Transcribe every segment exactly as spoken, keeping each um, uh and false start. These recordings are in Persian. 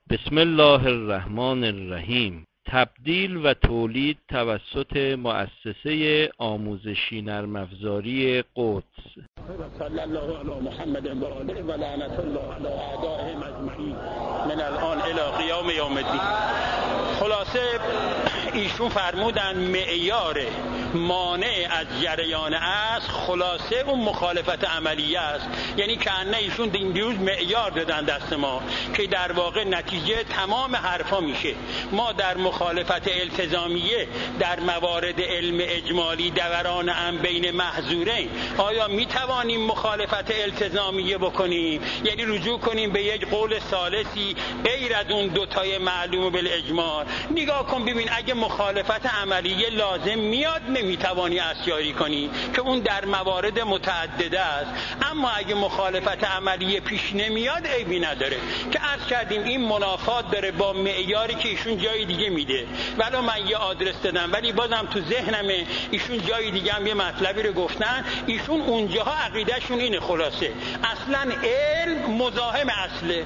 بسم الله الرحمن الرحیم. تبدیل و تولید توسط مؤسسه آموزشی نرم افزاری قدس. صلی الله علی محمد و آله و لعنت الله علی اعدائهم اجمعین من الان الی قیام یوم الدین. خلاصه ایشون فرمودن معیار مانع از جریان است، خلاصه اون مخالفت عملیه است. یعنی که انه ایشون دیروز معیار دادن دست ما که در واقع نتیجه تمام حرفا میشه. ما در مخالفت التزامیه در موارد علم اجمالی دوران ام بین محظورین آیا میتوانیم مخالفت التزامیه بکنیم؟ یعنی رجوع کنیم به یک قول ثالثی غیر از اون دوتای معلوم بالاجمال؟ نگاه کن ببین، اگه مخالفت عملیه لازم میاد نمیتوانی اسیاری کنی که اون در موارد متعدده است. اما اگه مخالفت عملیه پیش نمیاد عیبی نداره که عرض کردیم این منافات داره با معیاری که ایشون جای دیگه میده. ولی من یه آدرس دادم ولی بازم تو ذهنمه ایشون جای دیگه هم یه مطلبی رو گفتن. ایشون اونجاها عقیدهشون اینه خلاصه اصلا علم مزاحم اصله،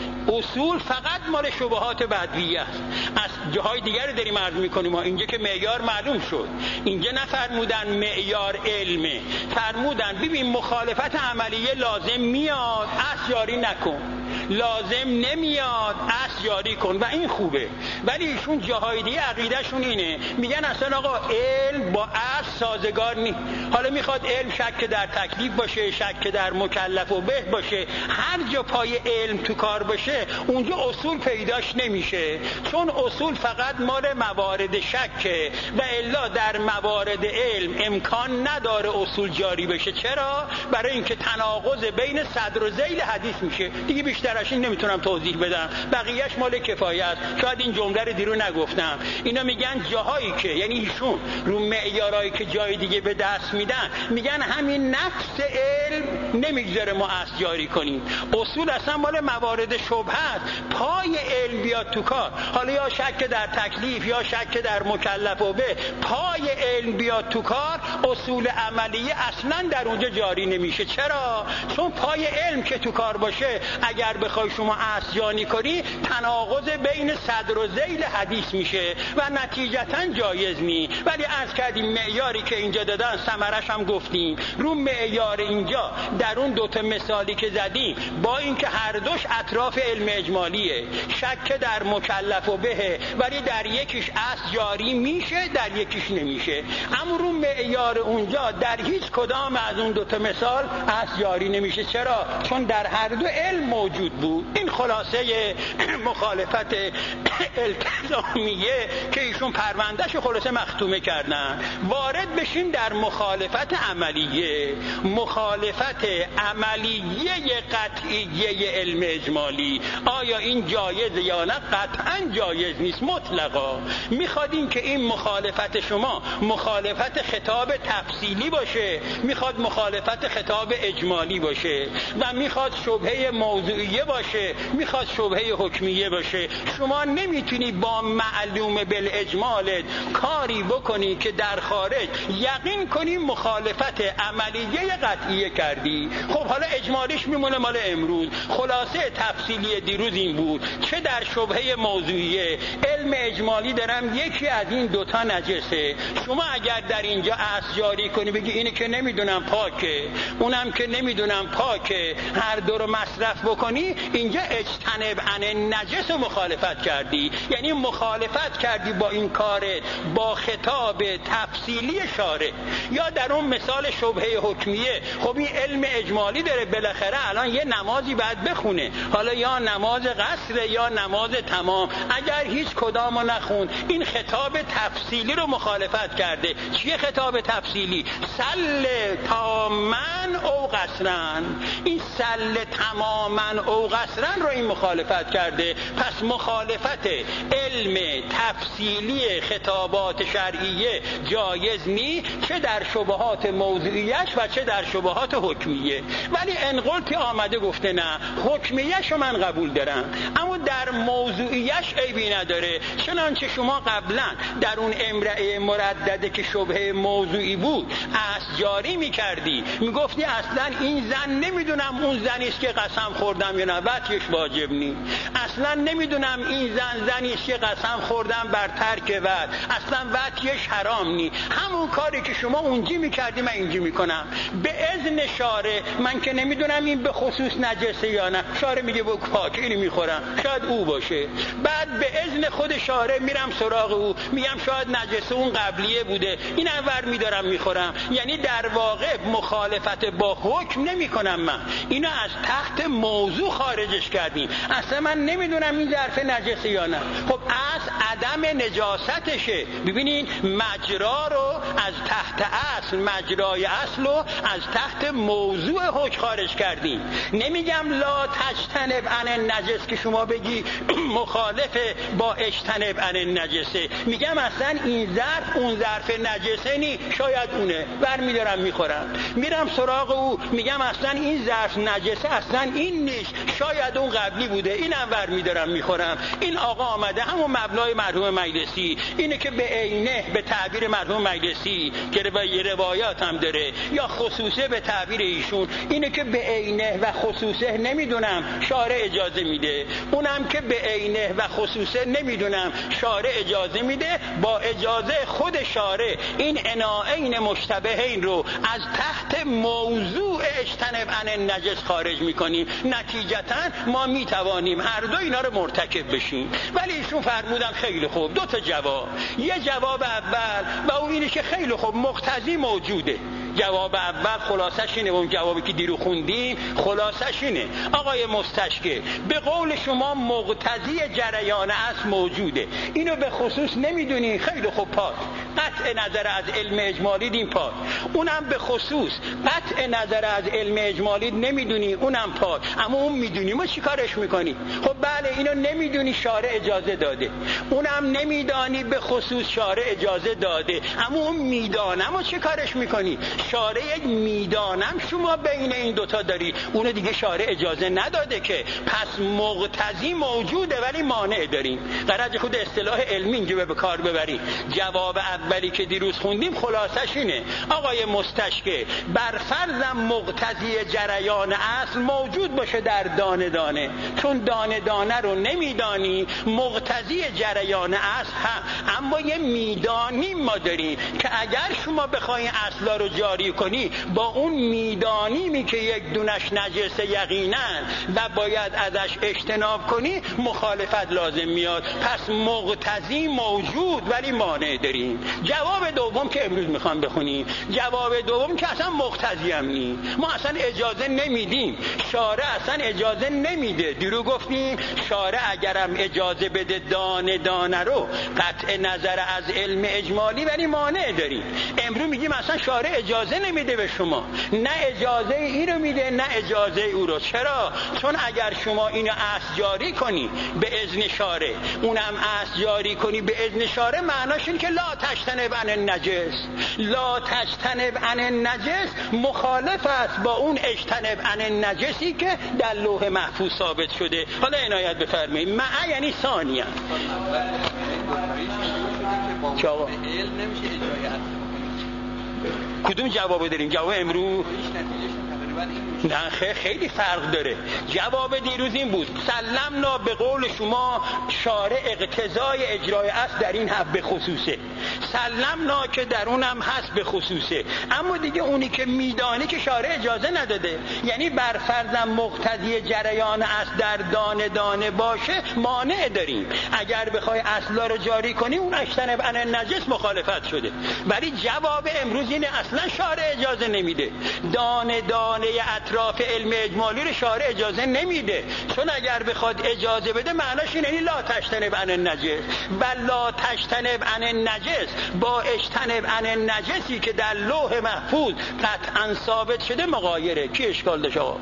اصول فقط مال شبهات بدویه است. از جاهای دیگر داریم عرض میکنیم ما اینجا که معیار معلوم شد. اینجا نفرمودن معیار علمه، فرمودن ببین مخالفت عملیه لازم میاد اسیاری نکن، لازم نمیاد اسیاری کن و این خوبه. ولی ایشون جاهای دیگه عقیدهشون اینه، میگن اصلا آقا علم با اصل سازگار نیست. حالا میخواد علم شک در تکلیف باشه، شک در مکلف و به باشه، هر جا پای علم تو کار باشه اونجا اصول پیداش نمیشه، چون اصول فقط مال موارد شکه و الا در موارد علم امکان نداره اصول جاری بشه. چرا؟ برای اینکه تناقض بین صدر و ذیل حدیث میشه. دیگه بیشترش این نمیتونم توضیح بدم، بقیهش مال کفایه است. شاید این جمله رو دیرو نگفتم. اینا میگن جاهایی که یعنی ایشون رو معیارایی که جای دیگه به دست میدن میگن همین نفس علم نمیگذاره ما اصل جاری کنیم. اصول اصلا مال موارد شبهه است. پای علم بیاد تو کار، حالا یا شک در تکلیف یا شک در مکلف و به، پای علم بیاد تو کار اصول عملیه اصلا در اونجا جاری نمیشه. چرا؟ چون پای علم که تو کار باشه اگر بخوای شما اصل جاری کنی تناقض بین صدر و ذیل حدیث میشه و نتیجتا جایز نی. ولی عرض کردیم معیاری که اینجا دادن ثمرش هم گفتیم. رو معیار اینجا در اون دوتا مثالی که زدیم با اینکه هر دوش اطراف علم اجمالیه، شک در مکلف و به، ولی در یکیش اصل جاری میشه در یکیش نمیشه. اما رو معیار اونجا در هیچ کدام از اون دوتا مثال اصل جاری نمیشه. چرا؟ چون در هر دو علم موجود بود. این خلاصه مخالفت التزامیه که ایشون پروندهش خلاصه مختومه کردن. وارد بشین در مخالفت عملیه. مخالفت عملیه قطعیه علم اجمالی آیا این جایز یا نه؟ قطعا جایز نیست مطلقا. میخواد این که این مخالفت شما مخالفت خطاب تفصیلی باشه، میخواد مخالفت خطاب اجمالی باشه و میخواد شبهه موضوعیه باشه، میخواد شبهه حکمیه باشه. شما نمیتونی با معلوم بالاجمال کاری بکنی که در خارج یقین کنی مخالفت عملیه قطعیه کردی. خب حالا اجمالیش میمونه مال امروز. خلاصه تفصیلی دیروز این بود چه در شبهه موضوعیه علم اجمالی دارم یکی از این دوتا نجسه. شما اگر در اینجا اصل جاری کنی بگی اینه که نمیدونم پاکه اونم که نمیدونم پاکه، هر دو رو مصرف بکنی، اینجا اجتنب عن نجس مخالفت کردی. یعنی مخالفت کردی با این کار با خطاب تفصیلی شارع. یا در اون مثال شبهه حکمیه، خب این علم اجمالی داره بالاخره الان یه نمازی باید بخونه، حالا یا نماز قصر یا نماز تمام، اگر هیچ کدامو نخون این خطاب تفصیلی رو مخالفت کرده. چیه خطاب تفصیلی؟ سل تامن او قصرن. این سل تماما او قصرن رو این مخالفت کرده. پس مخالفت علم تفصیلی خطابات شرعیه جایز نی، چه در شبهات موضوعیش و چه در شبهات حکمیه. ولی انقلتی آمده گفته نه حکمیش رو من قبول دارم اما در موضوعیش شارعش عیبی نداره. چنانچه شما قبلا در اون امرأه مردده که شبهه موضوعی بود اصل جاری میکردی، میگفتی اصلا این زن نمیدونم اون زنیست که قسم خوردم یا نه، وطیش واجب نی. اصلا نمیدونم این زن زنیست که قسم خوردم بر ترک وط، اصلا وطیش حرام نی. همون کاری که شما اونجی میکردی من اینجی میکنم به اذن شارع. من که نمیدونم این به خصوص نجسه یا نه، شارع میگه با پاک اینو میخورم، شاید او باشه. بعد به اذن خود شارع میرم سراغ او، میگم شاید نجسه اون قبلیه بوده، این انور میدارم میخورم. یعنی در واقع مخالفت با حکم نمی کنم، من اینو از تحت موضوع خارجش کردیم. اصلا من نمیدونم این ظرف نجسه یا نه. خب از عدم نجاستشه. ببینین مجرا رو از تحت اصل، مجرای اصل رو از تحت موضوع حکم خارج کردیم. نمیگم لا تجتنب عن النجس که شما بگی مخالف با اجتنب عن النجسه، میگم اصلا این ظرف اون ظرف نجسه نی، شاید اونه، برمیدارم میخورم. میرم سراغ او، میگم اصلا این ظرف نجسه، اصلا این نیست، شاید اون قبلی بوده، این هم برمیدارم میخورم. این آقا آمده همون مبلای مرحوم مجلسی، اینه که به عینه به تعبیر مرحوم مجلسی که روایات هم داره، یا خصوصه به تعبیر ایشون، اینه که به عینه و خصوصه نمیدونم شارع اجازه میده، اونم که به عینه و خصوصه نمیدونم شارع اجازه میده. با اجازه خود شارع این عناعین مشتبهین رو از تحت موضوع اجتنب عن النجس خارج میکنیم. نتیجتا ما میتوانیم هر دو اینا رو مرتکب بشیم. ولی ایشون فرمودن خیلی خوب، دو تا جواب. یه جواب اول و اون اینه که خیلی خوب مقتضی موجوده. جواب اول خلاصش اینه، اون جوابی که دیرو خوندیم خلاصش اینه آقای مستشکل، به قول شما مقتضی جریان اصل موجوده، اینو به خصوص نمیدونی، خیلی خوب پاک، قطع نظر از علم اجمالی دین پاک. اونم به خصوص قطع نظر از علم اجمالی نمیدونی، اونم پاک، اما اون میدونی، ما چی کارش میکنی؟ خب بله اینو نمیدونی، شارع اجازه داده. اونم نمیدانی، به خصوص شارع اجازه داده، اما اون میدانم و چه کارش میکنی؟ شارع یک میدانم شما بین این دوتا داری، اونو دیگه شارع اجازه نداده که. پس مقتضی موجوده ولی مانع داریم. قرار خود اصطلاح علمی اینجا به کار ببری. جواب اولی که دیروز خوندیم خلاصش اینه آقای مستشکل، بر فرضم مقتضی جریان اصل موجود باشه در دانه دانه، چون دانه دانه رو نمیدانی، مقتضی جریان اصل هم. اما یه میدانی ما داریم که اگر شما بخوای اصلا رو جاری کنی با اون میدانیمی که یک دونش نجسه یقینا و باید ازش اجتناب کنی، مخالفت لازم میاد. پس مقتضی موجود ولی مانع داریم. جواب دوم که امروز میخوام بخونیم، جواب دوم که اصلا مقتضی هم نی، ما اصلا اجازه نمیدیم، شارع اصلا اجازه نمیده. دیرو گفتیم شارع اگرم اجازه بده دانه دانه رو، قطع نظر از علم اجمالی ولی مانع داریم. امروز میگیم اصلا شارع اجازه نمیده به شما، نه اجازه این رو میده نه اجازه او رو. چرا؟ چون اگر شما اینو اصل جاری کنی به اذن شارع، اونم اصل جاری کنی به اذن شارع، معناش اینه که لا تجتنب عن النجس. لا تجتنب عن النجس مخالف است با اون اجتنب عن النجسی که در لوح محفوظ ثابت شده. حالا عنایت بفرمایید، مع یعنی ثانیه. جواب کدوم جواب داریم؟ جواب امروز نه خیلی فرق داره. جواب دیروز این بود سلمنا به قول شما شارع اقتضای اجرای است در این حق به خصوصه، سلمنا که در اونم هست به خصوصه، اما دیگه اونی که میدانی که شارع اجازه نداده. یعنی بر فرضم مقتضی جریان است در دانه دانه باشه مانع داریم. اگر بخوای اصلا رو جاری کنی اون اجتنب عن النجس مخالفت شده. ولی جواب امروز اینه اصلا شارع اجازه نمیده، دانه دانه اطراف علم اجمالی رو شارع اجازه نمیده، چون اگر بخواد اجازه بده معناش اینه لا تجتنب عن النجس. بل لا تجتنب عن النجس با اجتنب عن النجسی که در لوح محفوظ قطعا ثابت شده مغایره. کی اشکال داشت آقا؟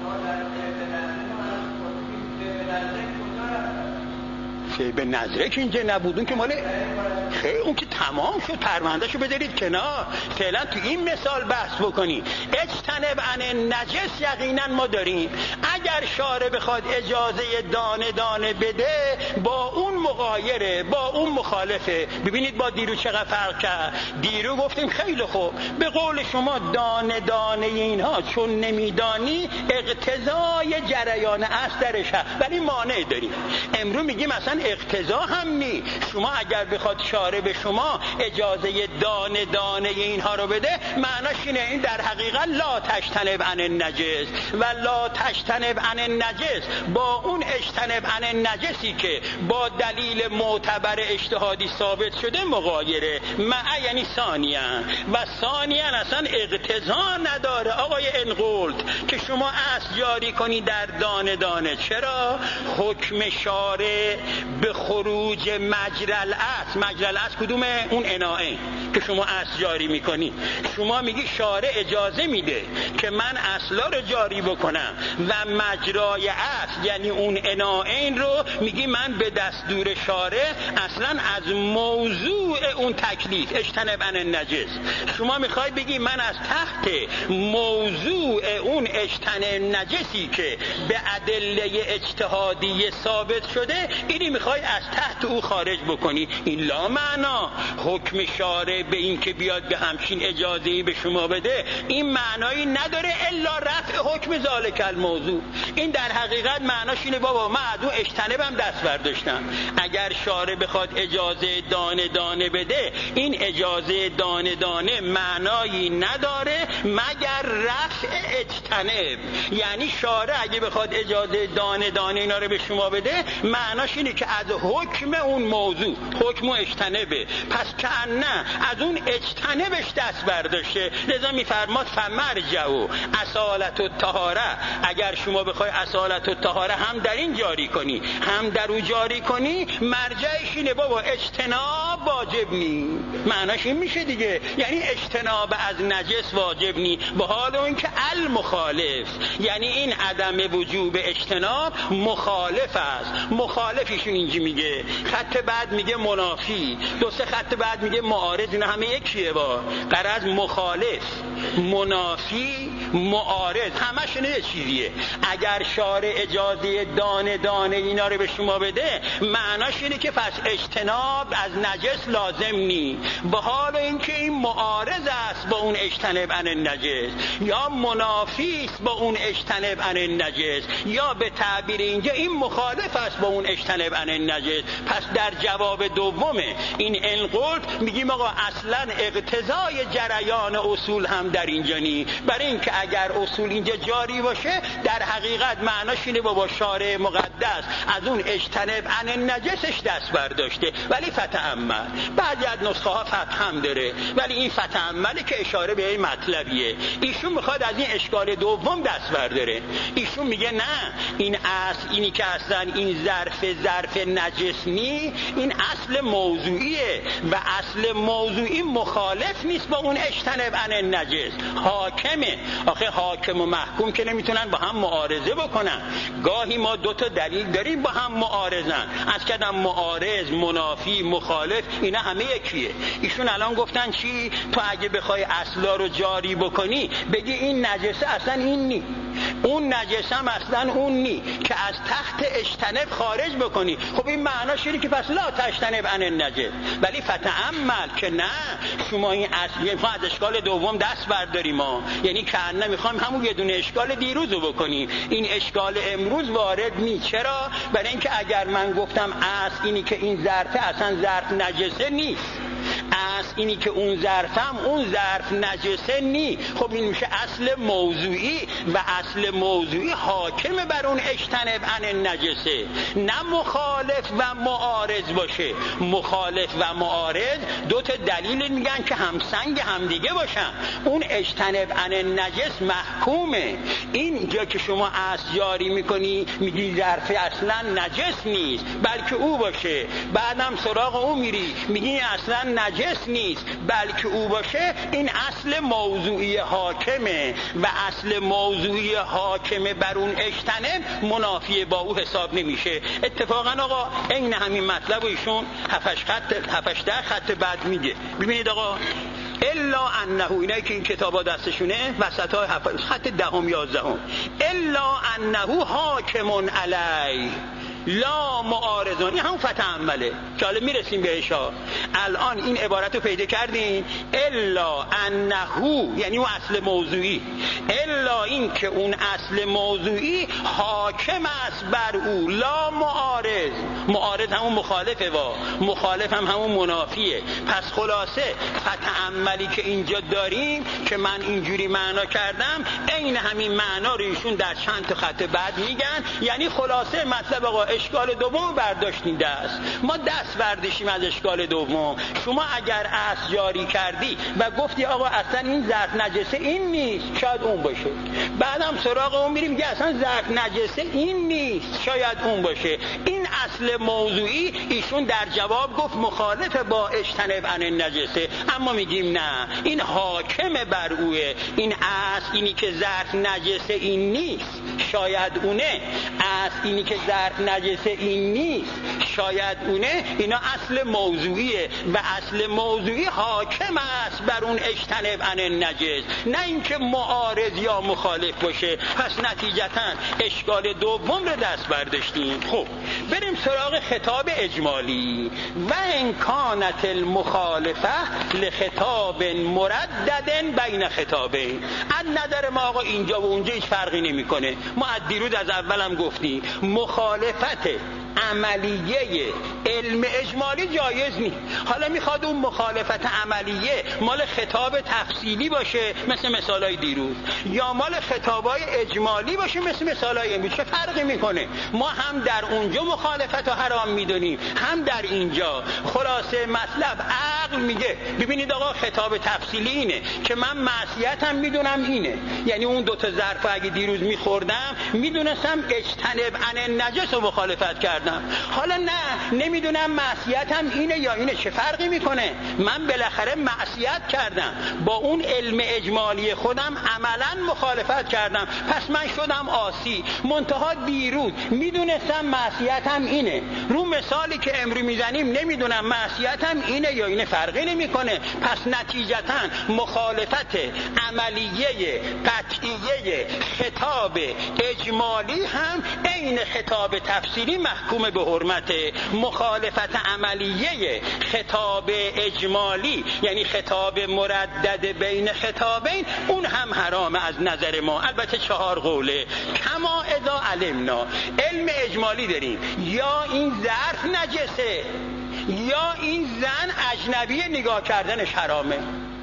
به نظره که اینجا نبود، اون که مال خیلی اون که تمام شد، پروندهشو بذارید کنار، فعلا تو این مثال بحث بکنی. اجتنب عن النجس یقینا ما داریم. اگر شارع بخواد اجازه دانه دانه بده با اون مغایره با اون مخالفه. ببینید با دیرو چقدر فرق کرد. دیرو گفتیم خیلی خوب، به قول شما دانه دانه اینها چون نمیدانی اقتضای جریان اصل درش هست، ولی مانع داریم. امروز میگیم مثلا اقتضا هم نی. شما اگر بخواد شارع به شما اجازه دانه دانه اینها رو بده، معناش اینه این در حقیقت لا تجتنب عن النجس و لا تجتنب عن النجس با اون اجتنب عن النجسی که با دلیل معتبر اجتهادی ثابت شده مغایره. مع یعنی ثانیاً، و ثانیاً اصلا اقتضا نداره آقای انقلد که شما اصل جاری کنی در دانه دانه. چرا؟ حکم شارع به خروج مجرى الاصل. مجرى الاصل کدومه؟ اون اناعه که شما اصل جاری میکنی. شما میگی شارع اجازه میده که من اصلا رو جاری بکنم و مجرای اصل یعنی اون اناعین رو میگی من به دستور شارع اصلا از موضوع اون تکلیف اجتنب عن النجس. شما میخوای بگی من از تحت موضوع اون اجتنب نجسی که به ادله اجتهادی ثابت شده اینی میخوای از تحت او خارج بکنی. این لا معنا. حکم شارع به این که بیاد به همچین اجازه‌ای به شما بده این معنایی نداره الا رفع حکم ذالک الموضوع. این در حقیقت معناش اینه بابا من از اون اجتنبم دست برداشتم. اگر شارع بخواد اجازه دانه دانه بده این اجازه دانه دانه معنایی نداره مگر رفع اجتنب. یعنی شارع اگه بخواد اجازه دانه دانه اینا رو به شما بده معناش اینه که از حکم اون موضوع حکم و اجتنبه، پس که نه از اون اجتنبش دست برداشته. لذا میفرماد فمرجعوا اصالت الطهاره. اگر شما بخوای اصالت الطهاره هم در این جاری کنی هم در او جاری کنی مرجعش اینه بابا اجتناب واجب نی. معناش این میشه دیگه، یعنی اجتناب از نجس واجب نی به حال اون که المخالف، یعنی این عدم وجوب اجتناب مخالف است. مخالفیشون اینجا میگه. خط بعد میگه منافی، دو سه خط بعد میگه معارض. اینا همه یکیه. با غرض مخالف منافی معارض همشون یه چیزیه. اگر شارع اجازه دانه دانه اینا رو به شما بده معناش اینه که پس اجتناب از نجس لازم نی به حال اینکه این معارض است با اون اجتناب عن النجس یا منافی است با اون اجتناب عن النجس یا به تعبیر اینجا این مخالف است با اون اجتناب عن النجس. پس در جواب دومه این انقلد میگیم آقا اصلا اقتضای جریان اصول هم در اینجا نی. برای اینکه اگر اصول اینجا جاری باشه در حقیقت معناش اینه بابا شارع مقدس از اون اجتناب عن النجسش دست برداشته. ولی فتأمل، بعضی از نسخه ها فتح هم داره ولی این فتأمله که اشاره به این مطلبیه. ایشون میخواد از این اشکال دوم دست برداره. ایشون میگه نه این اصل اینی که اصلا این ظرف ظرف نجس نی، این اصل موضوعیه و اصل موضوعی مخالف نیست با اون اجتناب عن النجس. حاکمه. آخه حاکم و محکوم که نمیتونن با هم معارضه بکنن. گاهی ما دو تا دلیل داریم با هم معارضن. از کدام معارض، منافی، مخالف اینا همه یکیه. ایشون الان گفتن چی؟ تو اگه بخوای اصلا رو جاری بکنی بگی این نجسه اصلا این نی، اون نجسه هم اصلا اون نی، که از تحت اجتناب خارج بکنی. خب این معناش اینه که پس لا تجتنب عن النجس. ولی فتأمل که نه شما این اصل یعنی از اشکال دوم دست برداریم ما، یعنی که نه میخوایم همون یه دونه اشکال دیروز رو بکنیم. این اشکال امروز وارد نی. چرا؟ برای اینکه اگر من گفتم اصل اینی که این ظرف اصلا ظرف نجسه نیست، اصل اینی که اون ظرف هم اون ظرف نجسه نی، خب این میشه اصل موضوعی و اصل موضوعی حاکم بر اون اجتناب عن النجسه، نه مخالف و معارض باشه. مخالف و معارض دو تا دلیل میگن که همسنگ همدیگه باشن. اون اجتناب عن النجس محکومه. این جا که شما اصل جاری میکنی میگی ظرف اصلا نجس نیست بلکه او باشه، بعدم سراغ او میری میگی اصلا نجس نیست بلکه او باشه، این اصل موضوعی حاکمه و اصل موضوعی حاکمه بر اون اجتناب منافی با او حساب نمیشه. اتفاقا آقا این همین مطلب و ایشون هفتش خط هفتش ده خط بعد میگه. ببینید آقا الا انه، اینایی که این کتابا دستشونه وسطای خط دهم یازدهم، الا انه حاکم علی، لا معارضون، این همون فتح عمله که حالا میرسیم بهش ها. الان این عبارت رو پیدا کردین، الا انهو یعنی اون اصل موضوعی، الا این که اون اصل موضوعی حاکم است بر او، لا معارض. معارض همون مخالفه، وا مخالف هم همون منافیه. پس خلاصه فتح عملی که اینجا داریم که من اینجوری معنا کردم، عین همین معنا رو ایشون در چند تا خط بعد میگن. یعنی خلاصه مطلب آقا اشکال دوم برداشتین دست، ما دست برداشتیم از اشکال دوم. شما اگر اصل جاری کردی و گفتی آقا اصلا این ظرف نجسه این نیست، شاید اون باشه. بعدم سراغ اون میریم که اصلا ظرف نجسه این نیست، شاید اون باشه. این اصل موضوعی ایشون در جواب گفت مخالف با اجتنب عن النجسه، اما میگیم نه، این حاکم بر اوه. این اصل اینی که ظرف نجسه این نیست، شاید اونه. اصل اینی که ظرف نجسه این نیست، شاید اونه. اینا اصل موضوعیه و اصل موضوعی حاکم است بر اون اجتنب عن النجس، نه اینکه معارض یا مخالف باشه. پس نتیجتا اشکال دوم رو دست برداشتیم. خب بریم سراغ خطاب اجمالی. و انکانت المخالفه لخطاب مردد بین خطابین. از نظر ما آقا اینجا و اونجا هیچ فرقی نمیکنه. ما از دیروز از اولم گفتیم مخالفت عملیه علم اجمالی جایز نیست. حالا میخواد اون مخالفت عملیه مال خطاب تفصیلی باشه مثل مثالای دیروز، یا مال خطابای اجمالی باشه مثل مثالای امروز، چه فرقی میکنه؟ ما هم در اونجا مخالفت رو حرام میدونیم، هم در اینجا. خلاصه مطلب عقل میگه ببینید آقا خطاب تفصیلی اینه که من معصیتم میدونم اینه، یعنی اون دوتا ظرف اگه دیروز میخوردم میدونستم اجتنب عن النجس رو مخالفت کردم. حالا نه، نمیدونم معصیتم اینه یا اینه، چه فرقی میکنه؟ من بالاخره معصیت کردم، با اون علم اجمالی خودم عملا مخالفت کردم، پس من شدم عاصی. منتها دیروز میدونستم معصیتم اینه، رو مثالی که امروز میزنیم نمیدونم معصیتم اینه یا اینه، فرقی نمیکنه. پس نتیجتا مخالفت عملیه قطعیه خطاب اجمالی هم عین خطاب تفصیلی محکوم به حرمت. مخالفت عملیه خطاب اجمالی یعنی خطاب مردد بین خطابین، اون هم حرام از نظر ما. البته چهار قوله. کما اذا علمنا، علم اجمالی داریم، یا این ظرف نجسه، یا این زن اجنبی نگاه کردنش حرامه،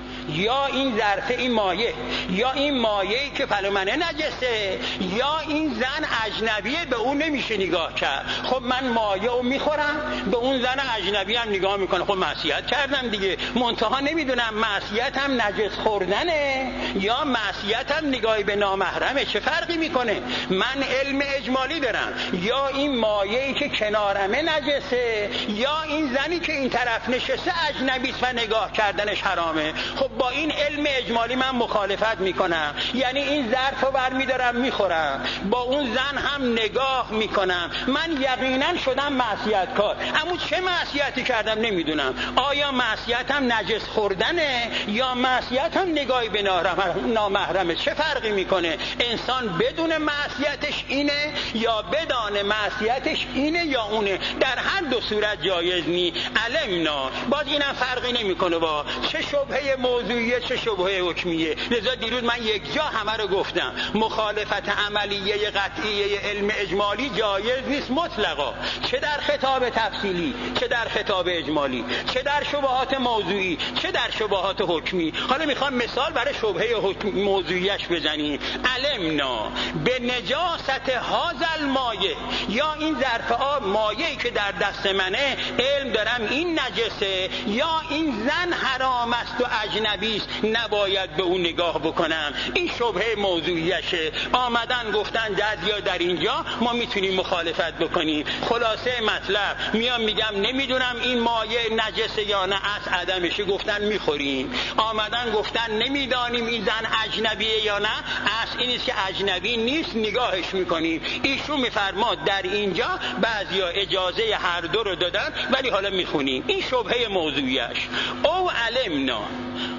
یا این ظرف این مایه، یا این مایه‌ای که پلومنه نجسه، یا این زن اجنبیه به اون نمیشه نگاه کرد. خب من مایه رو میخورم، به اون زن اجنبی هم نگاه میکنه، خب معصیت کردم دیگه. منتها نمیدونم معصیت هم نجس خوردنه یا معصیت هم نگاهی به نامحرمه، چه فرقی میکنه؟ من علم اجمالی دارم، یا این مایه‌ای که کنارمه نجسه، یا این زنی که این طرف نشسته اجنبیست و نگاه کردنش حرامه. خب با این علم اجمالی من مخالفت میکنم، یعنی این ظرف رو برمیدارم میخورم، با اون زن هم نگاه میکنم، من یقینا شدم معصیتکار. اما چه معصیتی کردم نمیدونم، آیا معصیتم نجس خوردنه یا معصیتم نگاهی به نامحرمه، چه فرقی میکنه؟ انسان بدون معصیتش اینه یا بدان معصیتش اینه یا اونه، در هر دو صورت جایز نی. علمنا، باز اینم فرقی نمیکنه با چه شبهه موضوعیه چه شبهه حکمیه. لذا دیروز من یک جا همه رو گفتم، مخالفت عملیه قطعیه علم اجمالی جایز نیست مطلقا، چه در خطاب تفصیلی، چه در خطاب اجمالی، چه در شبهات موضوعی، چه در شبهات حکمی. حالا میخوام مثال برای شبهه موضوعیش بزنیم. علمنا به نجاست هازل مایه، یا این ظرف آب مایه‌ای که در دست منه علم دارم این نجسه، یا این زن حرام است و اجنبی است نباید به اون نگاه بکنم. این شبهه موضوعیشه. آمدن گفتن یا در اینجا ما میتونیم مخالفت بکنیم. خلاصه مطلب میام میگم نمیدونم این مایه نجسه یا نه، از عدمشه، گفتن میخوریم. آمدن گفتن نمیدانیم این زن اجنبیه یا نه، از اینیست که اجنبی نیست نگاهش میکنیم. ایشون میفرماد در اینجا بعضیا اجازه هر دو رو دادن ولی حالا میخونیم. این شبهه موضوعیش. او علمنا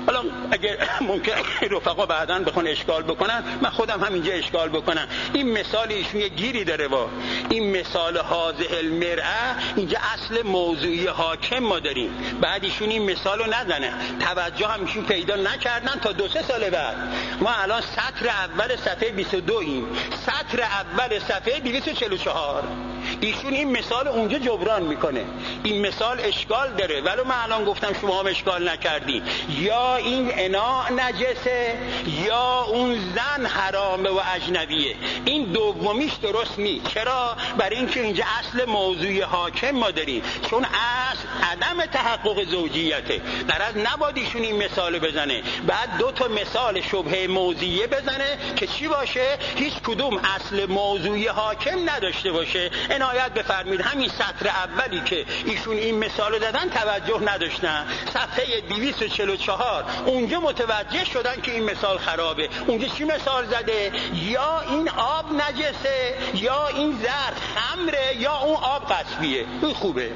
حالا اگه ممکن رفقا بعداً بخوان اشکال بکنن، من خودم همینجا اشکال بکنم. این مثال ایشون یه گیری داره. با این مثال حاضر المرأه، اینجا اصل موضوعی حاکم ما داریم، بعد ایشون این مثال رو نزنه، توجه هم ایشون پیدا نکردن تا دو سه سال بعد. ما الان سطر اول صفحه بیست و دو ایم، سطر اول صفحه دویست و چهل و چهار. ایشون این مثال اونجا جبران میکنه. این مثال اشکال داره، ولی من الان گفتم شما هم اشکال نکردین. یا این اناء نجسه یا اون زن حرامه و اجنبیه. این دومیش درست نی. چرا؟ برای اینکه اینجا اصل موضوعی حاکم ما داریم، چون اصل عدم تحقق زوجیته. غرض نباید ایشون این مثال بزنه، بعد دو تا مثال شبهه موضوعیه بزنه که چی باشه؟ هیچ کدوم اصل موضوعی حاکم نداشته باشه. عنایت بفرمید همین سطر اولی که ایشون این مثال دادن توجه نداشتن، صفحه دویست و چهل و چهار اونجا متوجه شدن که این مثال خرابه. اونجا چی مثال زده؟ یا این آب نجسه یا این ظرف خمره یا اون آب قصبیه. این خوبه.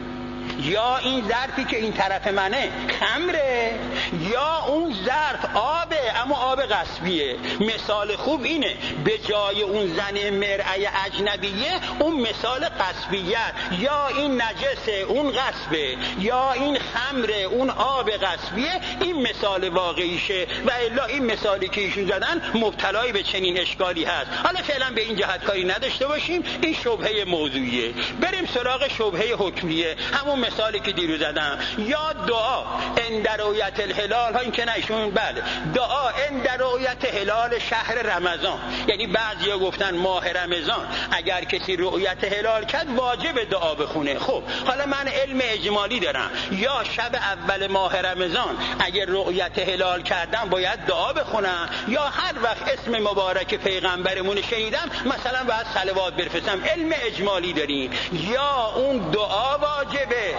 یا این ظرفی که این طرف منه خمره یا اون ظرف آبه اما آب قصبیه. مثال خوب اینه، به جای اون زن مرأة اجنبیه اون مثال قصبیت، یا این نجسه اون قصبه یا این خمره اون آب قصبیه. این مثال واقعیشه و الا این مثالی که ایشون زدن مبتلای به چنین اشکالی هست. حالا فعلا به این جهت کاری نداشته باشیم، این شبهه موضوعیه. بریم سراغ شبهه حکمیه، همون مثالی که دیروز زدم. یا دعا عند رؤیت الهلال ها، این که نشون بله دعا عند رؤیت هلال شهر رمضان، یعنی بعضیا گفتن ماه رمضان اگر کسی رؤیت هلال کرد واجب دعا بخونه. خب حالا من علم اجمالی دارم، یا شب اول ماه رمضان اگر رؤیت هلال کردم باید دعا بخونم، یا هر وقت اسم مبارک پیغمبرمون شنیدم مثلا باید صلوات بفرستم. علم اجمالی داریم. یا اون دعا واجبه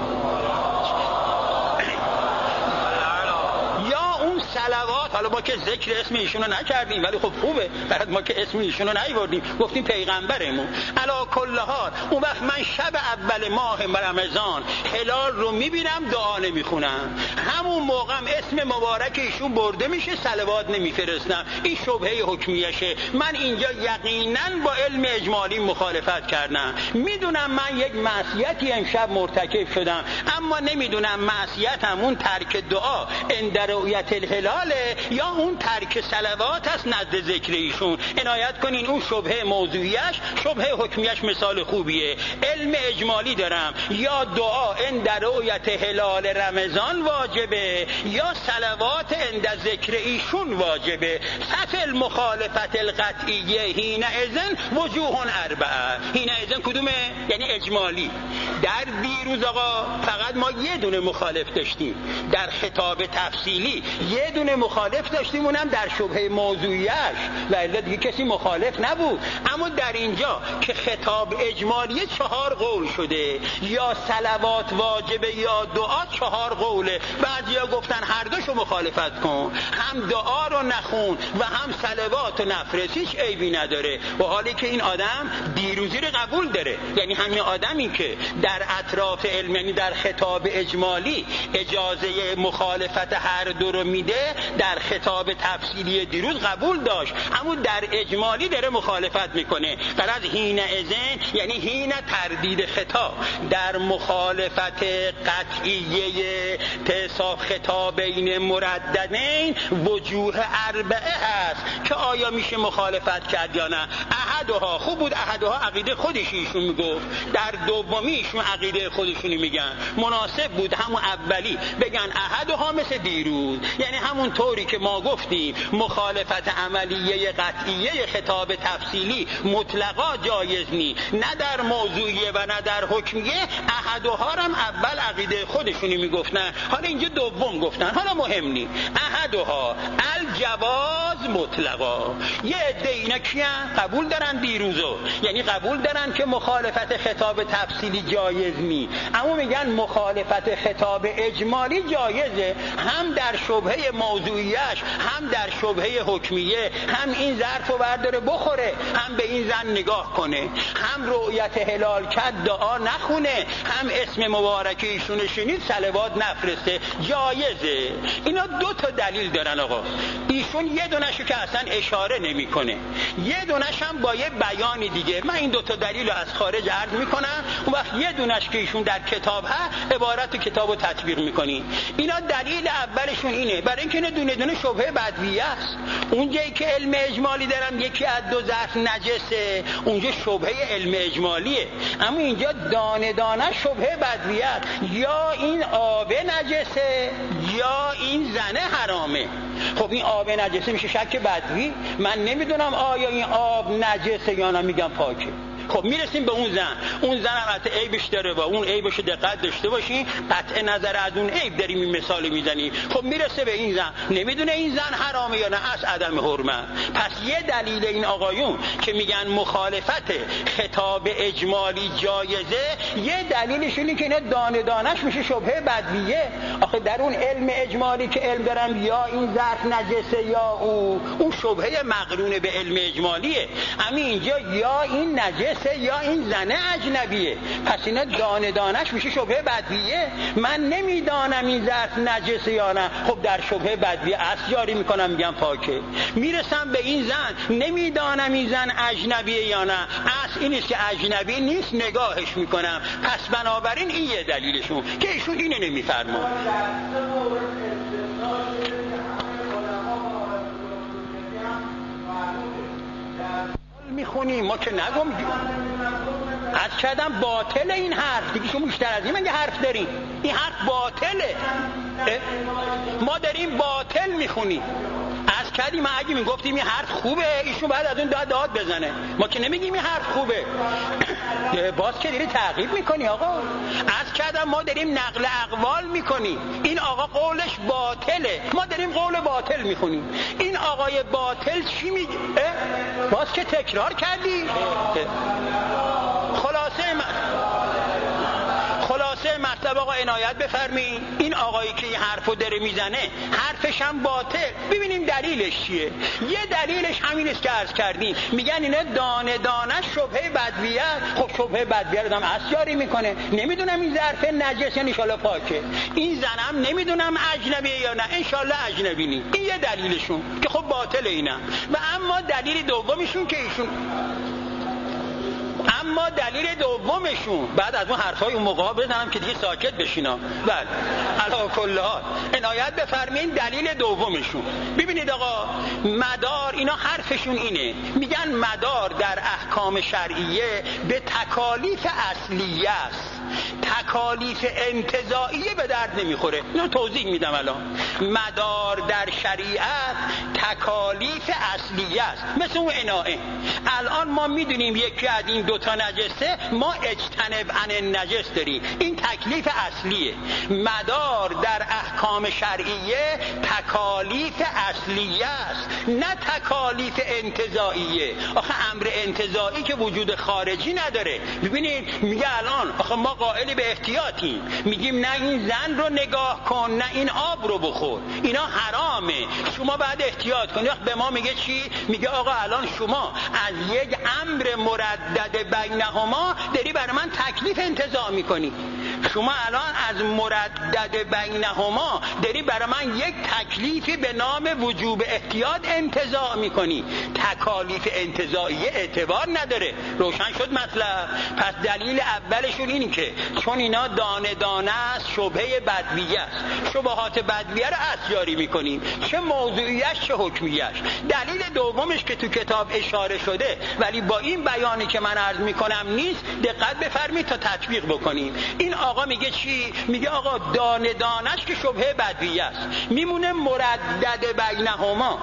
یا اون صلوات. حالا ما که ذکر اسم ایشون رو نکردیم ولی خب خوبه، بعد ما که اسم ایشون رو نیاوردیم گفتیم پیغمبرمون. علا کل حال اون وقت من شب اول ماه رمضان هلال رو میبینم دعا نمیخونم، همون موقع اسم مبارک ایشون برده میشه صلوات نمیفرستم. این شبهه حکمیشه. من اینجا یقینا با علم اجمالی مخالفت کردم. میدونم من یک معصیتی امشب مرتکب شدم، اما نمیدونم معصیتم اون ترک دعا عند رؤیت الهلاله یا اون ترک صلوات است نزد ذکر ایشون. عنایت کنین اون شبهه موضوعیش، شبهه حکمیش مثال خوبیه. علم اجمالی دارم، یا دعا عند رؤیت هلال رمضان واجبه یا صلوات عند ذکر ایشون واجبه. صف المخالفت القطعیه حین اذن وجوه اربعه. حین اذن کدومه؟ یعنی اجمالی. در دیروز آقا فقط ما یه دونه مخالف داشتیم، در خطاب تفصیلی یه دونه مخالف داشتیم، اونم در شبهه موضوعیش و الا دیگه کسی مخالف نبود. اما در اینجا که خطاب اجمالی چهار قول شده، یا صلوات واجبه یا دعا چهار قوله. بعضیا گفتن هر دوشو مخالفت کن، هم دعا رو نخون و هم صلوات رو نفرست، هیچ عیبی نداره. و حالی که این آدم دیروزی رو قبول داره، یعنی همین آدمی که در اطراف علم، یعنی در خطاب اجمالی اجازه مخالفت هر دو رو میده، در خطاب تفصیلی دیروز قبول داشت، اما در اجمالی داره مخالفت میکنه. غرض حین اذن یعنی حین تردید خطاب. در مخالفت قطعیه تصاف خطابین مرددین وجوه اربعه هست که آیا میشه مخالفت کرد یا نه. احدها خوب بود، احدها عقیده خودش ایشون میگفت، در دومیشون عقیده خودشونی میگن. مناسب بود همون اولی بگن احدها مثل دیروز، یعنی همون طوری که ما گفتیم مخالفت عملیه قطعیه خطاب تفصیلی مطلقا جایز نی، نه در موضوعیه و نه در حکمیه. احدها هم اول عقیده خودشونی میگفتن، حالا اینجا دوم گفتن. حالا مهم نی. احدها الجواز مطلقا. یه عده اینا کیان؟ قبول دارن دیروزو، یعنی قبول دارن که مخالفت خطاب تفصیلی جایز نی، اما میگن مخالفت خطاب اجمالی جایزه، هم در شبهه موضوعیش هم در شبهه حکمیه، هم این ظرف رو برداره بخوره، هم به این زن نگاه کنه، هم رؤیت هلال کرد دعا نخونه، هم اسم مبارک ایشون شنید صلوات نفرسته، جایزه. اینا دو تا دلیل دارن آقا. ایشون یه دونشو که اصلا اشاره نمیکنه، یه دونش هم با یه بیانی دیگه. من این دو تا دلیل رو از خارج عرض میکنم، اون وقت یه دونش که ایشون در کتاب ها عبارت کتاب رو تطبیق میکنی. اینا دلیل اولشون اینه، برای اینکه اینا دونه دونه شبهه بدویه است. اونجایی که علم اجمالی دارم یکی از دو ظرف نجسه، اونجا شبهه علم اجمالیه، اما اینجا دانه دانه شبهه بدویه است. یا این آب نجسه یا این زنه حرامه. خب این آب نجسه میشه شک بدوی؟ من نمیدونم آیا این آب نجسه یا نه، میگم پاکه. خب میرسیم به اون زن، اون زن هم حتی عیبش داره و اون عیبش دقت داشته باشین، قطع نظر از اون عیب داریم این مثال میزنیم. خب میرسه به این زن، نمیدونه این زن حرامه یا نه، از عدم حرمت. پس یه دلیل این آقایون که میگن مخالفت خطاب اجمالی جایزه، یه دلیلش اینه که اینا دانه دانش میشه شبهه بدویه. آخه در اون علم اجمالی که علم دارم یا این ظرف نجسه یا اون اون شبهه مقرون به علم اجمالیه، اما اینجا یا این نجس یا این زنه اجنبیه، پس اینا دانه دانش میشه شبهه بدویه. من نمیدانم این ظرف نجسه یا نه، خب در شبهه بدویه اصل جاری میکنم، میگم پاکه. میرسم به این زن، نمیدانم این زن اجنبیه یا نه، اصل این است که اجنبی نیست، نگاهش میکنم. پس بنابراین این یه دلیلشون که ایشون اینو نمیفرمان. میخونیم ما که نگم از کردم باطل این حرف دیگه، شما بیشتر از این مگه حرف داریم؟ این حرف باطله، ما داریم باطل میخونیم. از کردیم ما اگه میگفتیم این حرف خوبه، ایشون بعد از اون داد داد بزنه، ما که نمیگیم این حرف خوبه. باز که داری تعقیب میکنی آقا. از کردم ما داریم نقل اقوال میکنیم، این آقا قولش باطله، ما داریم قول باطل میخونیم. این آقای باطل چی میگه؟ باز که تکرار کردی. خلاصه من خلاصه مطلب آقا عنایت بفرمایید. این آقایی که این حرفو داره میزنه حرفش هم باطل. ببینیم دلیلش چیه. یه دلیلش همین است که عرض کردیم، میگن اینا دانه دانه شبهه بدویه. خب شبهه بدویه رو هم اصل جاری میکنه، نمیدونم این ظرف نجس یا ان شاءالله پاکه، این زنم نمیدونم اجنبیه یا نه، ان شاءالله اجنبی نی. این یه دلیلشون که خب باطل اینا. و اما دلیل دومشون که ایشون اما دلیل دومشون بعد از اون حرفای اون موقع بزنم که دیگه ساکت بشینا. بله علی کل حال عنایت بفرمایید. دلیل دومشون ببینید آقا، مدار اینا حرفشون اینه، میگن مدار در احکام شرعیه به تکالیف اصلیه است، تکالیف انتزاعیه به درد نمیخوره. اینو توضیح میدم الان. مدار در شریعت تکالیف اصلیه است، مثل اون عنایه. الان ما میدونیم یکی از این دوتا نجسه، ما اجتنب عن نجس داریم، این تکلیف اصلیه. مدار در احکام شرعیه تکالیف اصلیه است، نه تکالیف انتزاعیه. آخه امر انتزاعی که وجود خارجی نداره. ببینید میگه الان آخه ما قائل به احتیاطیم، میگیم نه این زن رو نگاه کن نه این آب رو بخور، اینا حرامه، شما باید احتیاط کنی. به ما میگه چی؟ میگه آقا الان شما از یک امر مردد بینهما داری برای من تکلیف انتزاع میکنی. شما الان از مردد بینهما داری برای من یک تکلیفی به نام وجوب احتیاط انتزاع میکنی. تکالیف انتزاعیه اعتبار نداره. روشن شد مطلب؟ پس دلیل اولشون اینه که چون اینا دانه دانه است، شبهه بدویه است، شبهات بدویه رو اصل جاری میکنیم، چه موضوعیش چه حکمیش. دلیل دومش که تو کتاب اشاره شده ولی با این بیانی که من عرض میکنم نیست، دقت بفرمایید تا تطبیق بکنیم. این آقا میگه چی؟ میگه آقا دانه دانش که شبهه بدویه است، میمونه مردد بینهما،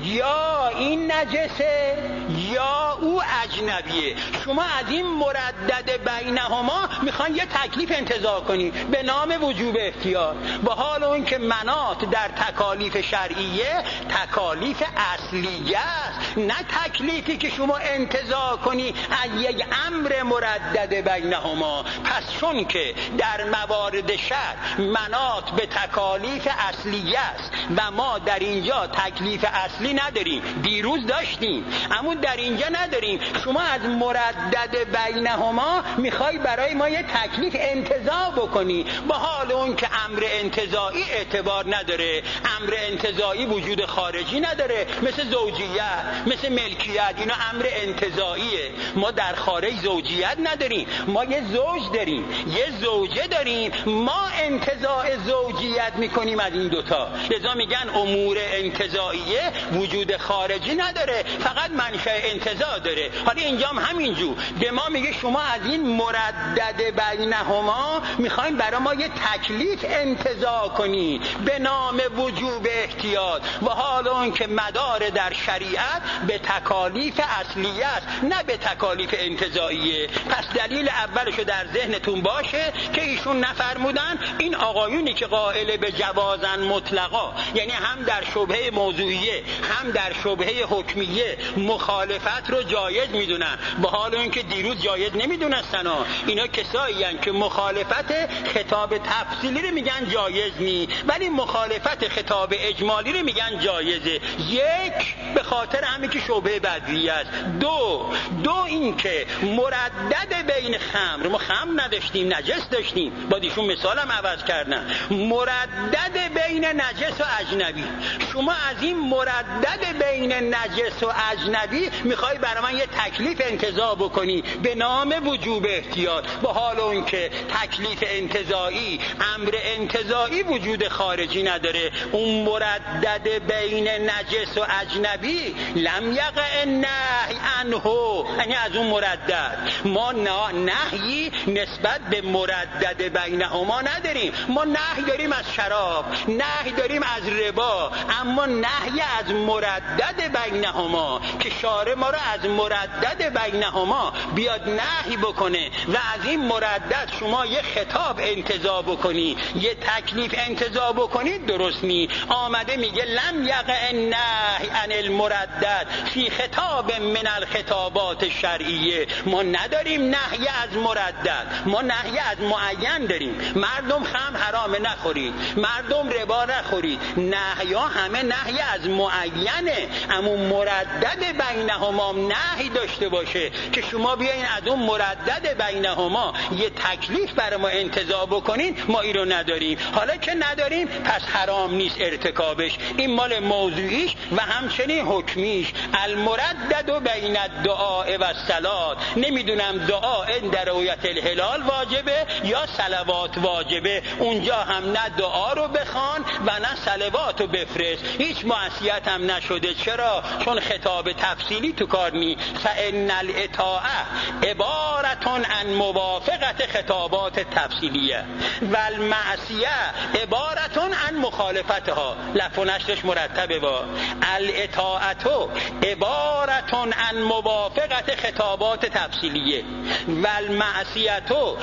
یا این نجسه یا او اجنبیه. شما از این مردد بینهما میخوان یه تکلیف انتزاع کنی به نام وجوب احتیاط، با حال اون که مناط در تکالیف شرعیه تکالیف اصلیه است، نه تکلیفی که شما انتزاع کنی از یک امر مردد بینهما. پس چون که در موارد شرع مناط به تکالیف اصلیه است و ما در اینجا تکلیف اصلی نداریم، دیروز داشتیم اما در اینجا نداریم، شما از مردد بینهما میخوای برای ما یه تکلیف انتزاع بکنی، با حال اون که امر انتزاعی اعتبار نداره، امر انتزاعی وجود خارجی نداره، مثل زوجیت، مثل ملکیت، اینا امر انتزاعیه. ما در خارج زوجیت نداریم، ما یه زوج داریم، یه زوجه داریم، ما انتزاع زوجیت میکنیم از این دوتا. لذا میگن امور انتزاعیه وجود خارجی نداره، فقط منشأ انتزاع داره. حالا اینجا هم همینجور به ما میگه شما از این مردد بینهما میخواین برای ما یه تکلیف انتزاع کنی به نام وجوب احتیاط، و حال اون که مدار در شریعت به تکالیف اصلیه است نه به تکالیف انتزاعیه. پس دلیل اولشو در ذهنتون باشه که ایشون نفرمودن این آقایونی که قائل به جوازن مطلقا، یعنی هم در شبهه موضوعیه هم در شبهه حکمیه مخالفت رو جایز میدونن، با حال اون که دیروز جایز نمیدونستن. اینا کسایی هستن که مخالفت خطاب تفصیلی رو میگن جایز نی، ولی مخالفت خطاب اجمالی رو میگن جایزه. یک، به خاطر همین که شبهه بدویه است. دو دو این که مردد بین خمر، ما خمر نداشتیم نجس داشتیم، با ایشون مثالم عوض کردن، مردد بین نجس و اجنبی. شما از این مردد بین نجس و اجنبی میخوای برای من یه تکلیف انتزاع بکنی به نام وجوب احتیاط، با حال اون که تکلیف انتزاعی امر انتزاعی وجود خارجی نداره. اون مردد بین نجس و اجنبی لم یقع النهی عنه، یعنی از اون مردد ما نهی نسبت به مردد بینهما نداریم. ما نهی داریم از شراب، نهی داریم از ربا، اما نهی از مردد بینهما که شارع ما رو از مردد بینهما بیاد نهی بکنه و از این مردد شما یه خطاب انتزاع بکنی، یه تکلیف انتزاع بکنی، درست نی. آمده میگه لم یقع النهی عن المردد فی خطاب من الخطابات شرعیه. ما نداریم نهی از مردد، ما نهی از معین داریم. مردم خمر حرام نخورید، مردم ربا نخورید، نهی ها همه نهی از معینه، اما مردد بینهما نهی داشته باشه که شما بیاین از اون مردد بینهما یه تکلیف برای ما انتزاع بکنین، ما این رو نداریم. حالا که نداریم پس حرام نیست ارتکابش. این مال موضوعیش و همچنین حکمیش. المردد بین الدعاء و الصلات، نمیدونم دعا در رؤیت الهلال واجبه یا صلوات واجبه، اونجا هم نه دعا رو بخوان و نه صلوات رو بفرست، هیچ معصیت هم نشده. چرا؟ چون خطاب تفصیلی تو کار نی. فان الاطاعه عبارتون عن موافقت خطابات تفصیلیه و المعصیه عبارتون عن مخالفتها. لفظ و نشرش مرتبه. با الاطاعه عبارتون عن موافقت خطابات تفصیلیه و المعصیه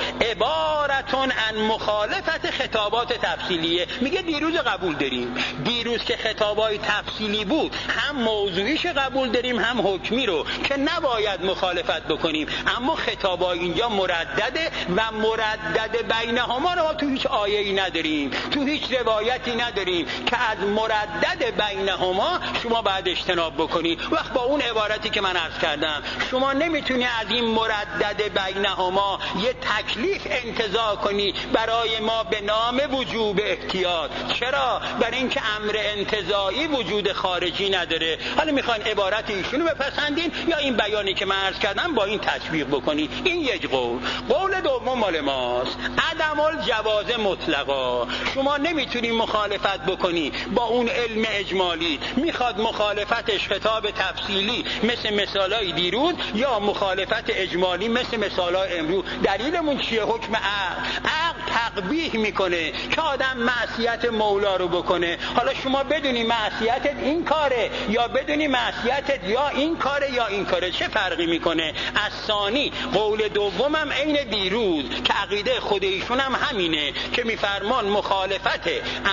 عبارتون عن مخالفت خطابات تفصیلیه. میگه دیروز قبول داریم، دیروز که خطابای تفصیلی بود هم موضوعیش قبول داریم هم حکمی رو که نباید مخالفت بکنیم، اما خطابای اینجا مردده و مردد بینهما رو ما تو هیچ آیه‌ای نداریم، تو هیچ روایتی نداریم که از مردد بینهما شما باید اجتناب بکنی. وقت با اون عبارتی که من عرض کردم شما نمیتونی از این مردد بینهما یه تکلیف انتزاع کنی برای ما به نام وجوب احتیاط. چرا؟ برای اینکه امر انتزاعی وجود خارجی نداره. حالا میخواین عبارت ایشونو بپسندین یا این بیانی که من عرض کردم با این تطبیق بکنی. این یک قول. قول دوم مال ماست، عدم الجواز مطلقا. شما نمیتونی مخالفت بکنی با اون علم اجمالی، میخواد مخالفتش خطاب تفصیلی مثل مثالای دیروز یا مخالفت اجمالی مثل مثالای امروز. دلیلمون چیه؟ حکم عقل. عقل تقبیح میکنه که آدم معصیت مولا رو بکنه. حالا شما بدونی معصیتت این کاره یا بدونی معصیتت یا این کاره یا این کاره، چه فرقی میکنه؟ از ثانی قول دومم عین دیروز که عقیده خود ایشون هم همینه که میفرمان مخالفت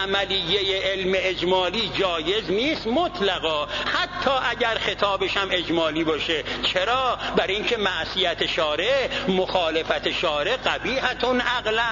عملیه علم اجمالی جایز نیست مطلقا، حتی اگر خطابش هم اجمالی باشه. چرا؟ برای اینکه معصیت شارع، مخالفت شارع قبیحتون عقلا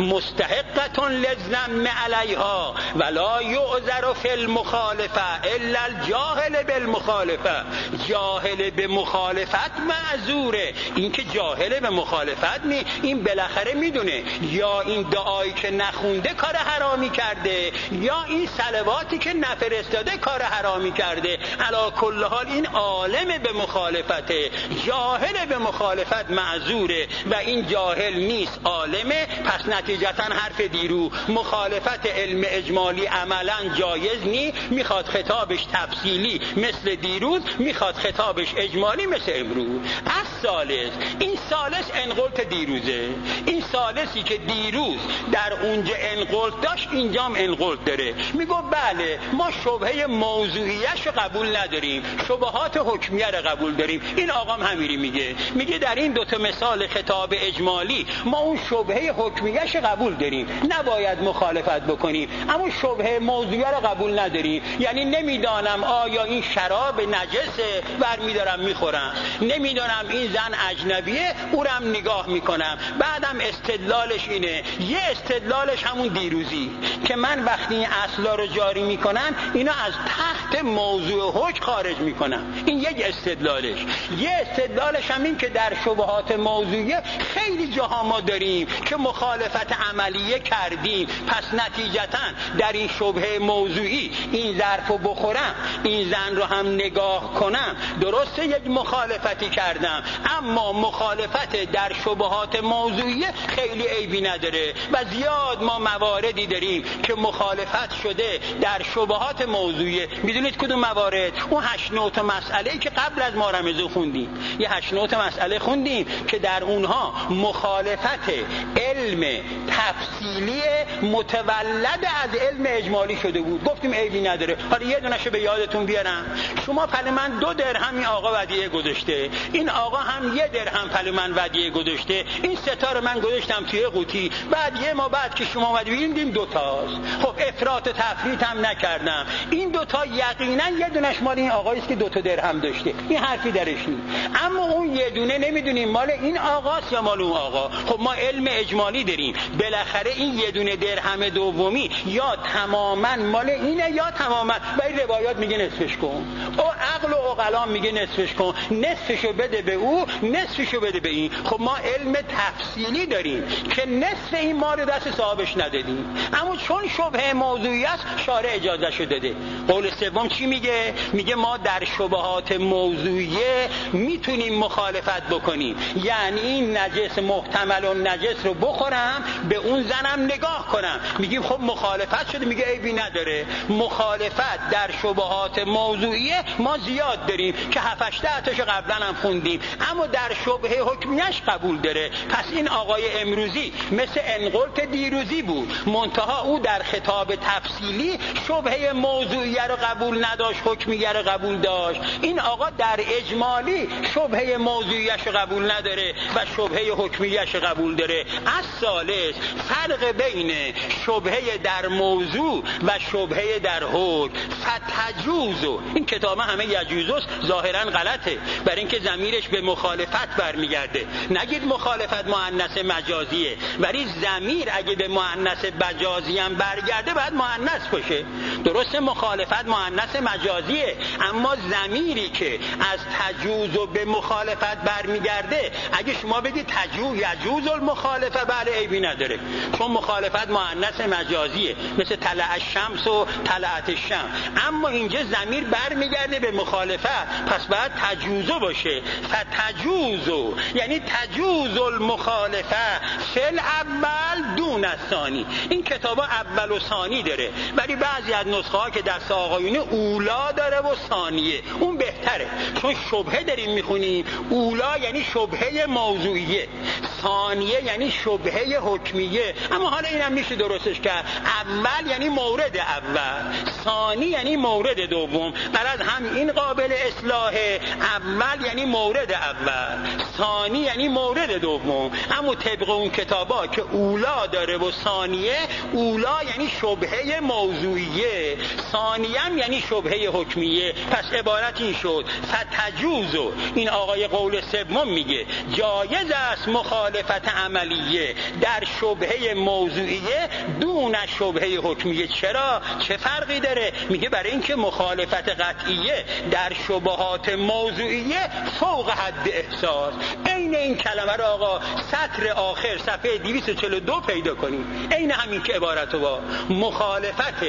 مستحقتون للذم علیها ولا یعذر فی المخالفه الا الجاهل بالمخالفه. جاهل به مخالفت معذوره. این که جاهل به مخالفت نی، این بالاخره میدونه یا این دعایی که نخونده کار حرامی کرده یا این صلواتی که نفرستاده کار حرامی کرده. علی کل حال این عالم به مخالفته، جاهل به مخالفت معذوره و این جاهل نیست عالمه. پس نتیجتا حرف دیرو مخالفت علم اجمالی عملا جایز نی، میخواد خطابش تفصیلی مثل دیروز، میخواد خطابش اجمالی مثل امروز. از ثالث، این ثالث انقلت دیروزه. این ثالثی که دیروز در اونجا انقلت داشت اینجا هم انقلت داره. میگو بله ما شبهه موضوعیش رو قبول نداریم، شبهات حکمیه رو قبول داریم. این آقام همیری میگه میگه در این دوتا مثال خطاب اجمالی ما اون شبهه حکمیش رو قبول داریم، نباید مخالفت بکنیم، اما شبهه موضوعیه رو قبول نداریم. یعنی نمیدانم آیا این شراب نجسه برمیدارم میخورم، نمیدانم این زن اجنبیه اورم نگاه میکنم. بعدم استدلالش اینه، یه استدلالش همون دیروزی که من وقتی این اصلا رو جاری میکنم اینا از تحت موضوع حکم خارج میکنم. این یک استدلالش. یه استدلالش هم این که در شبهات موضوعیه خیلی جاها ما داریم که مخالفت عملیه کردیم، پس نتیجتا در این شبهه موضوعی این ظرفو بخورم، این زن رو هم نگاه کنم، درسته یک مخالفتی کردم، اما مخالفت در شبهات موضوعیه خیلی عیبی نداره. و زیاد ما مواردی داریم که مخالفت شده در شبهات موضوعیه. میدونید کدوم موارد؟ اون هشت نوت مسئله‌ای که قبل از ما رمضان خوندیم، یه هشت نوت مسئله خوندیم که در اونها مخالفت علم تفصیلی متولد از علم اجمالی شده بود. گفتیم عیبی نداره. حالا یه دونه‌شو به یادتون بیارم. شما پل من دو درهم این آقا ودیعه گذاشته، این آقا هم یه درهم پل من ودیعه گذاشته، این ستا رو من گذاشتم توی قوطی. بعد یه ما بعد که شما اومدید ببینید دو تاست. خب افراط و تفریط هم نکردم. این دو تا یقینا یه دونش مال این آقایی است که دو تا درهم داشته. این حرفی درش نیست. اما اون یه دونه نمیدونیم مال این آقاست یا مال اون آقا. خب ما علم اجمالی داریم. بالاخره این یه دونه درهم دومی یا تماما مال اینه یا تماما. و این روایات میگه نصفش کن. او عقل و عقلا میگه نصفش کن. نصفشو بده به او، نصفشو بده به این. خب ما علم تفصیلی داریم که نصف این مال دست صاحبش ندادیم، اما چون شبهه موضوعی است شارع اجازهشو داده. قول سوم چی میگه؟ میگه ما در شبهات موضوعیه میتونیم مخالفت بکنیم. یعنی این نجس محتمل و نجس رو بخورم، به اون زنم نگاه کنم. میگیم خب مخالفت شده، میگه عیبی نداره. مخالفت در شبهات موضوعیه ما زیاد داریم که هفت هشت تاشو قبلا هم خوندیم، اما در شبهه حکمیش قبول داره. پس این آقای امروزی مثل انقلت دیروزی بود، منتها او در خطاب تفصیلی شبهه موضوعیه رو قبول نداشت، حکمیه رو قبول داشت. این آقا در اجمالی شبهه موضوعیش رو قبول نداره و شبهه حکمیش رو قبول داره. از ثالث فرق بین شبهه در موضوع و شبهه در حکم فتجوزو. این کتاب همه یجوزوست، ظاهرا غلطه برای اینکه ضمیرش به مخالفت برمیگرده. نگید مخالفت مؤنث مجازیه، ولی ضمیر اگه به مؤنث مجازی هم برگرده باید مؤنث باشه. درسته مخالفت مؤنث مجازیه، اما ضمیری که از تجوز و به مخالفت برمیگرده، اگه شما بگید تجوز یجوز المخالفه، بله عیبی نداره، چون مخالفت مؤنث مجازیه مثل طلع الشمس و طلعت الشمس. اما اینجا ضمیر برمیگرده به مخالفت، پس باید تجوزو باشه. فتجوزو یعنی تجوز المخالفه فل اول دون الثانی. این کتابا اول و ثانی داره، ولی بعضی از نسخه ها که دست آقایونه میخونه اولا داره و ثانیه، اون بهتره چون شبهه داریم میخونیم. اولا یعنی شبهه موضوعیه، ثانیه یعنی شبهه حکمیه. اما حالا اینم میشه درستش کرد، اول یعنی مورد اول، ثانی یعنی مورد دوم. برای هم این قابل اصلاحه، اول یعنی مورد اول، ثانی یعنی مورد دوم. اما طبق اون کتابا که اولا داره و ثانیه، اولا یعنی شبهه موضوعیه، ثانیه هم یعنی شبهه حکمیه. پس عبارت این شد فتجوزو، این آقای قول سوم میگه جایز است مخالفت عملیه در شبهه موضوعیه دون شبهه حکمیه. چرا؟ چه فرقی داره؟ میگه برای اینکه مخالفت قطعیه در شبهات موضوعیه فوق حد احساس. عین این کلمه را آقا سطر آخر صفحه دویست و چهل و دو پیدا کنیم، عین همین که عبارتو با مخالفت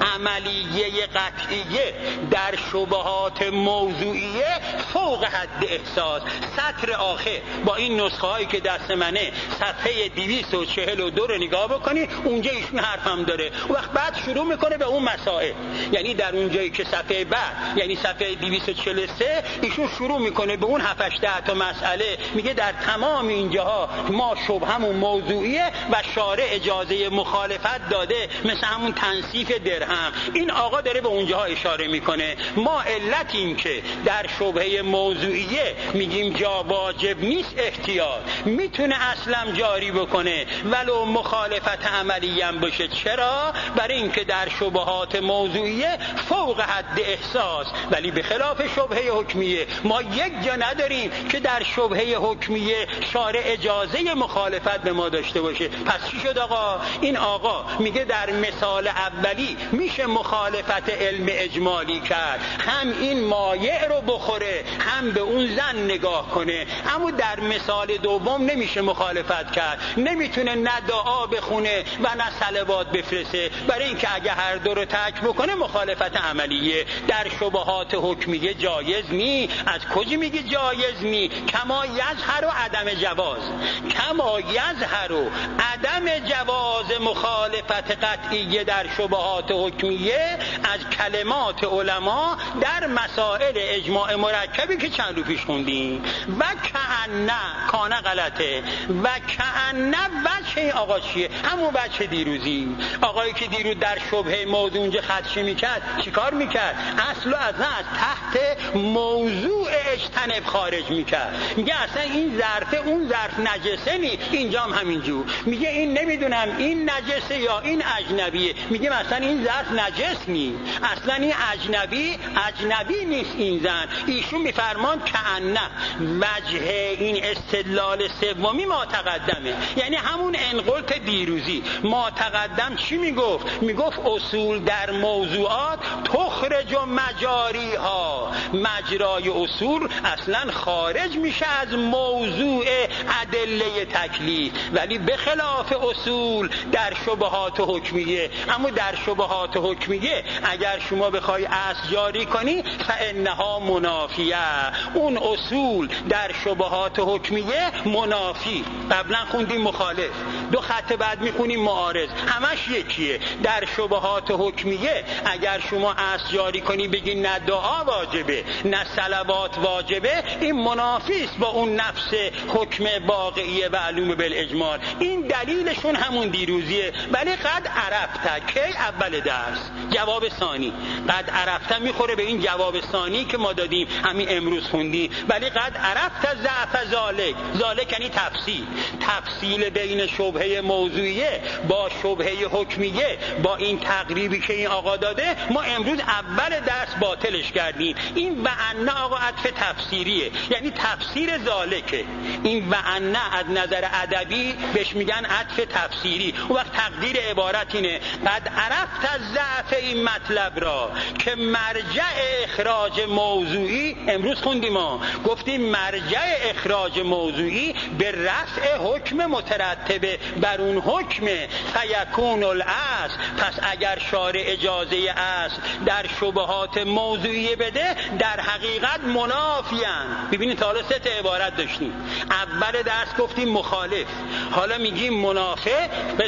عملیه قطعیه در شبهات موضوعیه فوق حد احساس. سطر آخر با این نسخه هایی که دست منه صفحه دویست و چهل و دو رو نگاه بکنی، اونجا ایشون حرفم داره. وقت بعد شروع میکنه به اون مسائل، یعنی در اونجایی که صفحه بعد یعنی صفحه دویست و چهل و سه ایشون شروع میکنه به اون هفت هشت تا مسئله. میگه در تمام اینجاها ما شبهمون موضوعیه و شارع اجازه مخالفت داده، مثل همون تنصیف درهم. این آقا داره به اونجاها اشاره میکنه. ما علت این که در شبهه موضوعیه میگیم جا واجب نیست احتیاط، میتونه اصلا جاری بکنه ولو مخالفت عملی هم باشه. چرا؟ برای اینکه در شبهات موضوعیه فوق حد احساس، ولی به خلاف شبهه حکمیه ما یک جا نداریم که در شبهه حکمیه شارع اجازه مخالفت به ما داشته باشه. پس چی شد آقا؟ این آقا میگه در مثال اولی میشه مخالفت علم اجمالی کرد، هم این مایع رو بخوره هم به اون زن نگاه کنه. اما در مثال دوم نمیشه مخالفت کرد، نمیتونه نه دعا بخونه و نه صلوات بفرسته، برای اینکه اگه هر دو رو ترک بکنه مخالفت عملیه. در شبهات حکمیه جایز نی. از کجا میگه جایز نی؟ کما یظهر و عدم جواز، کما یظهر و عدم جواز مخالفت قطعیه در شبهات حکمیه از کلمات علما در مسائل اجماع مرکبی که چند رو پیش خوندیم. و کأن کانه غلطه، و کأن وجه آقا چیه؟ همون وجه دیروزی. آقایی که دیروز در شبهه موضوع اونجا خدشه میکرد چیکار میکرد؟ اصلا از نه از تحت موضوع اجتنب خارج میکرد. میگه اصلا این ظرف اون ظرف نجسه نی، اینجا هم همینجور. میگه این نمیدونم این نجسه یا این اجنبیه. میگه مثلا این ظرف نجس نی، اصلا این اجنبی اجنبی نیست این زن. ایشون میفرمان کأن وجه این استدلال سومی ما تقدمه، یعنی همون انقلت دیروزی. ما تقدم چی میگفت؟ میگفت اصول در موضوعات تخرج و مجاری ها، مجرای اصول اصلا خارج میشه از موضوع ادله تکلیف، ولی به خلاف اصول در شبهات حکمیه. اما در شبهات حکمیه اگر شما بخوای اصل جاری کنی فانها منافیه، اون اصول در شبهات حکمیه منافی. قبلا خوندیم مخالف، دو خط بعد میخونیم معارض، همش یکیه. در شبهات حکمیه اگر شما اصل جاری کنی بگی نه دعا واجبه نه صلوات واجبه، این منافی است با اون نفس حکم واقعیه و معلوم بالاجمال. این دلیلشون همون دیروزیه. ولی قد عرفت که اول درس جواب ثانی، قد عرفت میخوره به این جواب ثانی که ما دادیم همین امروز خوندیم. ولی قد عرفت ضعف ذالک، ذالک یعنی تفصیل، تفصیل بین شبهه موضوعیه با شبهه حکمیه. با این تقریبی که این آقا داده ما امروز اول درس باطلش کردیم. این و ان آقا عطف تفسیریه، یعنی تفسیر ذالکه. این و ان از نظر ادبی بهش میگن عطف تفسیری. اون وقت تقدیر عبارت اینه قد عرفت از ضعف این مطلب را که مرجع اخراج موضوعی، امروز خوندیم ما گفتیم مرجع اخراج موضوعی به رفع حکم مترتبه بر اون حکم فیکون الاصل. پس اگر شارع اجازه اصل در شبهات موضوعی بده در حقیقت منافیان. ببینید تا حالا سه تا عبارت داشتیم. اول درس گفتیم مخالف، حالا میگیم منافع به حساب خط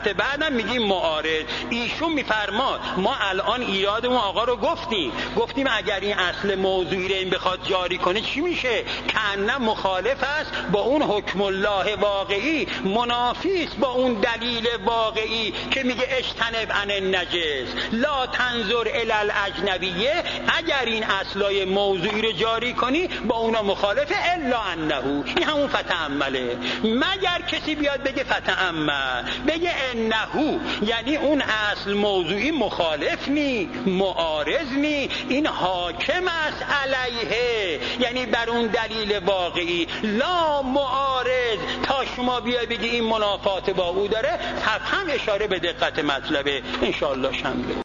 دفعه بعدم میگیم معارض. ایشون میفرماد ما الان ایرادمون آقا رو گفتیم گفتیم اگر این اصل موضوعی رو این بخواد جاری کنه چی میشه؟ کأنه مخالف است با اون حکم الله واقعی، منافی است با اون دلیل واقعی که میگه اجتنب عن النجس لا تنظر الی الاجنبیه. اگر این اصلای موضوعی رو جاری کنی با اونا مخالفه. الا انه، این همون فتأمله. مگر کسی بیاد بگه فتأمل، بگه انه، یعنی اون اصل موضوعی مخالف نی، معارض نی، این حاکم است علیه، یعنی بر اون دلیل واقعی، لا معارض. تا شما بیای بگی این منافات با او داره، هم اشاره به دقت مطلبه. انشاءالله شنبه